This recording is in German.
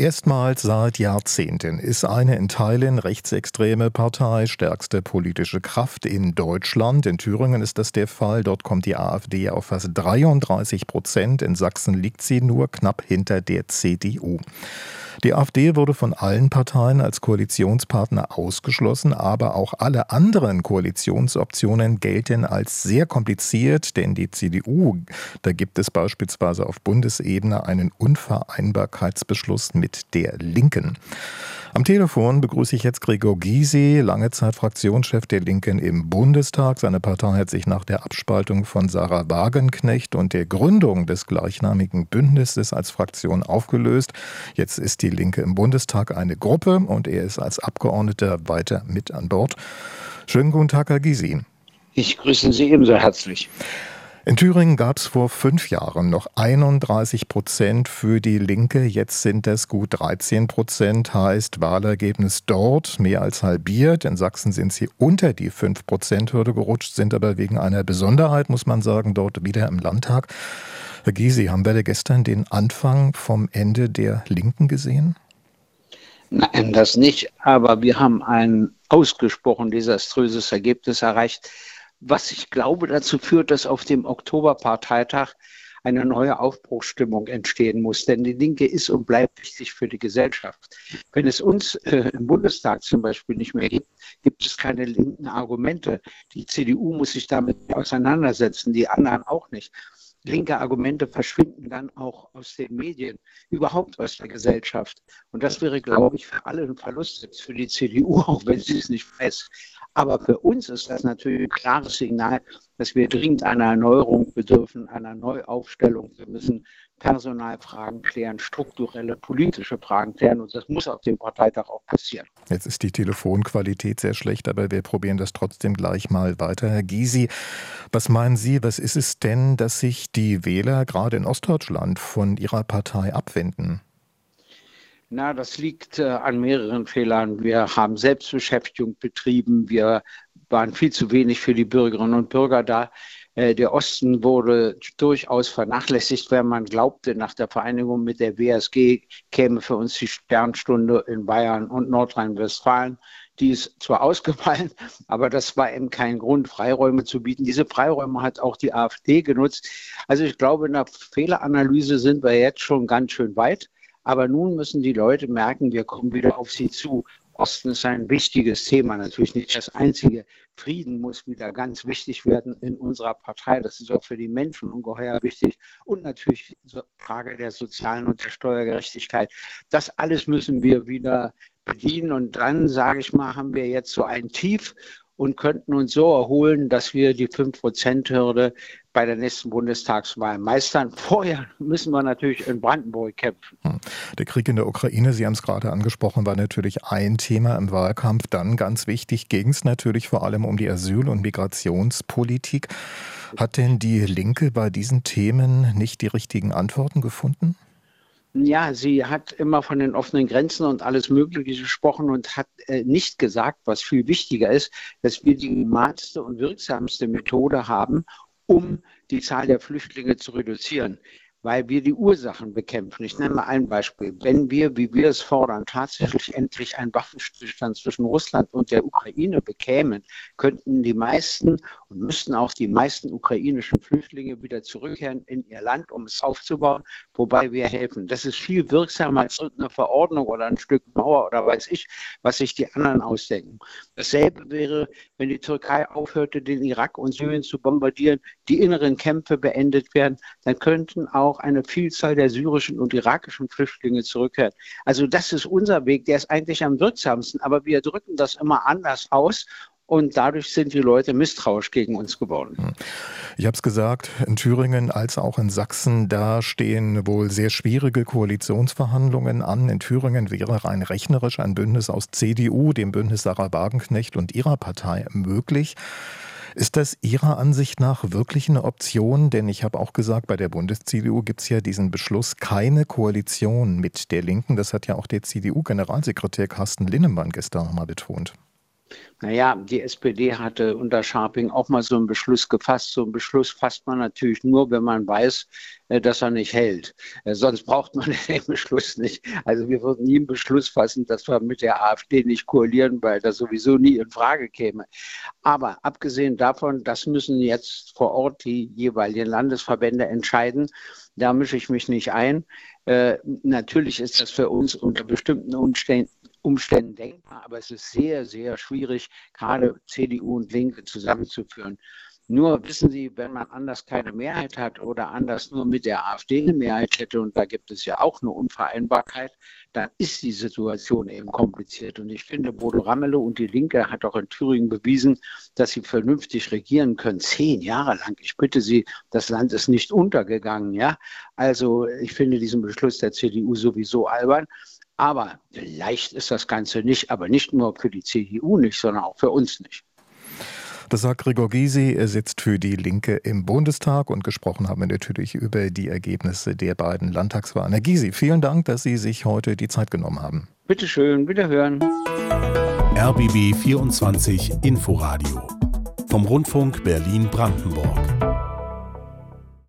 Erstmals seit Jahrzehnten ist eine in Teilen rechtsextreme Partei stärkste politische Kraft in Deutschland. In Thüringen ist das der Fall. Dort kommt die AfD auf fast 33%. In Sachsen liegt sie nur knapp hinter der CDU. Die AfD wurde von allen Parteien als Koalitionspartner ausgeschlossen, aber auch alle anderen Koalitionsoptionen gelten als sehr kompliziert, denn die CDU, da gibt es beispielsweise auf Bundesebene einen Unvereinbarkeitsbeschluss mit der Linken. Am Telefon begrüße ich jetzt Gregor Gysi, lange Zeit Fraktionschef der Linken im Bundestag. Seine Partei hat sich nach der Abspaltung von Sahra Wagenknecht und der Gründung des gleichnamigen Bündnisses als Fraktion aufgelöst. Jetzt ist die Linke im Bundestag eine Gruppe und er ist als Abgeordneter weiter mit an Bord. Schönen guten Tag, Herr Gysi. Ich grüße Sie ebenso herzlich. In Thüringen gab es vor 5 Jahren noch 31% für die Linke. Jetzt sind es gut 13%, heißt Wahlergebnis dort mehr als halbiert. In Sachsen sind sie unter die 5%-Hürde gerutscht, sind aber wegen einer Besonderheit, muss man sagen, dort wieder im Landtag. Herr Gysi, haben wir da gestern den Anfang vom Ende der Linken gesehen? Nein, das nicht. Aber wir haben ein ausgesprochen desaströses Ergebnis erreicht, was ich glaube dazu führt, dass auf dem Oktoberparteitag eine neue Aufbruchsstimmung entstehen muss. Denn die Linke ist und bleibt wichtig für die Gesellschaft. Wenn es uns im Bundestag zum Beispiel nicht mehr gibt, gibt es keine linken Argumente. Die CDU muss sich damit auseinandersetzen, die anderen auch nicht. Linke Argumente verschwinden dann auch aus den Medien, überhaupt aus der Gesellschaft. Und das wäre, glaube ich, für alle ein Verlust, jetzt für die CDU, auch wenn sie es nicht weiß. Aber für uns ist das natürlich ein klares Signal, dass wir dringend einer Erneuerung bedürfen, einer Neuaufstellung. Wir müssen Personalfragen klären, strukturelle, politische Fragen klären. Und das muss auf dem Parteitag auch passieren. Jetzt ist die Telefonqualität sehr schlecht, aber wir probieren das trotzdem gleich mal weiter. Herr Gysi, was meinen Sie, was ist es denn, dass sich die Wähler gerade in Ostdeutschland von Ihrer Partei abwenden? Na, das liegt an mehreren Fehlern. Wir haben Selbstbeschäftigung betrieben. Wir waren viel zu wenig für die Bürgerinnen und Bürger da. Der Osten wurde durchaus vernachlässigt, wenn man glaubte, nach der Vereinigung mit der WSG käme für uns die Sternstunde in Bayern und Nordrhein-Westfalen. Die ist zwar ausgefallen, aber das war eben kein Grund, Freiräume zu bieten. Diese Freiräume hat auch die AfD genutzt. Also ich glaube, in der Fehleranalyse sind wir jetzt schon ganz schön weit. Aber nun müssen die Leute merken, wir kommen wieder auf sie zu. Osten ist ein wichtiges Thema, natürlich nicht das einzige. Frieden muss wieder ganz wichtig werden in unserer Partei. Das ist auch für die Menschen ungeheuer wichtig. Und natürlich die Frage der sozialen und der Steuergerechtigkeit. Das alles müssen wir wieder bedienen. Und dann, sage ich mal, haben wir jetzt so ein Tief und könnten uns so erholen, dass wir die 5%-Hürde bei der nächsten Bundestagswahl meistern. Vorher müssen wir natürlich in Brandenburg kämpfen. Der Krieg in der Ukraine, Sie haben es gerade angesprochen, war natürlich ein Thema im Wahlkampf. Dann ganz wichtig ging es natürlich vor allem um die Asyl- und Migrationspolitik. Hat denn die Linke bei diesen Themen nicht die richtigen Antworten gefunden? Ja, sie hat immer von den offenen Grenzen und alles Mögliche gesprochen und hat nicht gesagt, was viel wichtiger ist, dass wir die humanste und wirksamste Methode haben, um die Zahl der Flüchtlinge zu reduzieren, weil wir die Ursachen bekämpfen. Ich nenne mal ein Beispiel. Wenn wir, wie wir es fordern, tatsächlich endlich einen Waffenstillstand zwischen Russland und der Ukraine bekämen, könnten die meisten und müssten auch die meisten ukrainischen Flüchtlinge wieder zurückkehren in ihr Land, um es aufzubauen, wobei wir helfen. Das ist viel wirksamer als eine Verordnung oder ein Stück Mauer oder weiß ich, was sich die anderen ausdenken. Dasselbe wäre, wenn die Türkei aufhörte, den Irak und Syrien zu bombardieren, die inneren Kämpfe beendet werden, dann könnten auch eine Vielzahl der syrischen und irakischen Flüchtlinge zurückkehren. Also das ist unser Weg, der ist eigentlich am wirksamsten, aber wir drücken das immer anders aus. Und dadurch sind die Leute misstrauisch gegen uns geworden. Ich habe es gesagt, in Thüringen als auch in Sachsen, da stehen wohl sehr schwierige Koalitionsverhandlungen an. In Thüringen wäre rein rechnerisch ein Bündnis aus CDU, dem Bündnis Sahra Wagenknecht und ihrer Partei möglich. Ist das Ihrer Ansicht nach wirklich eine Option? Denn ich habe auch gesagt, bei der Bundes-CDU gibt es ja diesen Beschluss, keine Koalition mit der Linken. Das hat ja auch der CDU-Generalsekretär Carsten Linnemann gestern nochmal betont. Naja, die SPD hatte unter Scharping auch mal so einen Beschluss gefasst. So einen Beschluss fasst man natürlich nur, wenn man weiß, dass er nicht hält. Sonst braucht man den Beschluss nicht. Also wir würden nie einen Beschluss fassen, dass wir mit der AfD nicht koalieren, weil das sowieso nie in Frage käme. Aber abgesehen davon, das müssen jetzt vor Ort die jeweiligen Landesverbände entscheiden. Da mische ich mich nicht ein. Natürlich ist das für uns unter bestimmten Umständen denkbar, aber es ist sehr, sehr schwierig, gerade CDU und Linke zusammenzuführen. Nur wissen Sie, wenn man anders keine Mehrheit hat oder anders nur mit der AfD eine Mehrheit hätte, und da gibt es ja auch eine Unvereinbarkeit, dann ist die Situation eben kompliziert. Und ich finde, Bodo Ramelow und die Linke hat auch in Thüringen bewiesen, dass sie vernünftig regieren können. 10 Jahre lang. Ich bitte Sie, das Land ist nicht untergegangen. Ja? Also ich finde diesen Beschluss der CDU sowieso albern. Aber leicht ist das Ganze nicht, aber nicht nur für die CDU nicht, sondern auch für uns nicht. Das sagt Gregor Gysi, er sitzt für die Linke im Bundestag und gesprochen haben wir natürlich über die Ergebnisse der beiden Landtagswahlen. Herr Gysi, vielen Dank, dass Sie sich heute die Zeit genommen haben. Bitte schön, wiederhören. RBB 24 Inforadio vom Rundfunk Berlin-Brandenburg.